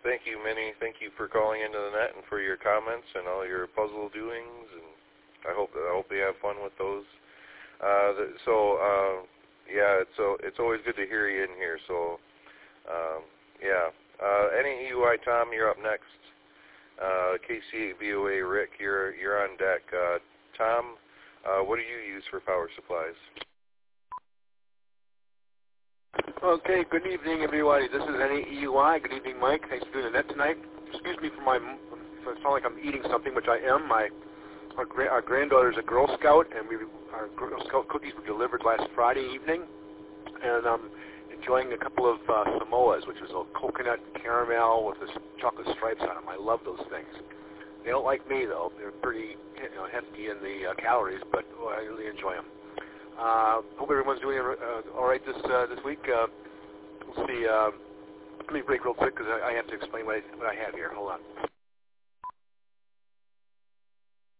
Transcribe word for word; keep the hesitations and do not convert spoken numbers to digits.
thank you, Minnie. Thank you for calling into the net and for your comments and all your puzzle doings. And I hope I hope you have fun with those. Uh, the, so uh, yeah, it's so it's always good to hear you in here. So um, yeah, uh, N A E U I Tom, you're up next. Uh, K C eight V O A Rick, you're you're on deck. Uh, Tom, uh, what do you use for power supplies? Okay, good evening, everybody. This is N A E U I. Good evening, Mike. Thanks for doing the net tonight. Excuse me for my, if I sound like I'm eating something, which I am. My our, gra- our granddaughter is a Girl Scout, and we our Girl Scout cookies were delivered last Friday evening, and I'm enjoying a couple of uh, Samoas, which is a coconut caramel with the chocolate stripes on them. I love those things. They don't like me though. They're pretty, you know, hefty in the uh, calories, but oh, I really enjoy them. Uh, hope everyone's doing uh, all right this uh, this week. Uh, we'll see. Uh, let me break real quick because I, I have to explain what I, what I have here. Hold on.